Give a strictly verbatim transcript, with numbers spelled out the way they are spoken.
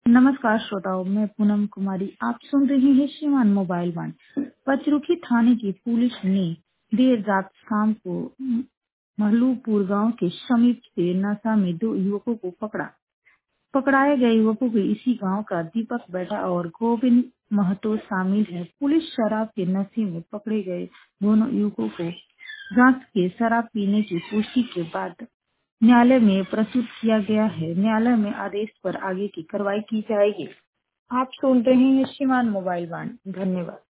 नमस्कार श्रोताओं, मैं पूनम कुमारी। आप सुन रहे हैं श्रीमान मोबाइल वन। पचरुखी थाने की पुलिस ने देर रात शाम को महलूपुर गांव के समीप से नशा में दो युवकों को पकड़ा। पकड़ाए गए युवकों के इसी गांव का दीपक बेटा और गोविंद महतो शामिल है। पुलिस शराब के नशे में पकड़े गए दोनों युवकों को जांच के शराब पीने की पुष्टि के बाद न्यायालय में प्रस्तुत किया गया है। न्यायालय में आदेश पर आगे की कार्रवाई की जाएगी। आप सुन रहे हैं श्रीमान मोबाइल वन। धन्यवाद।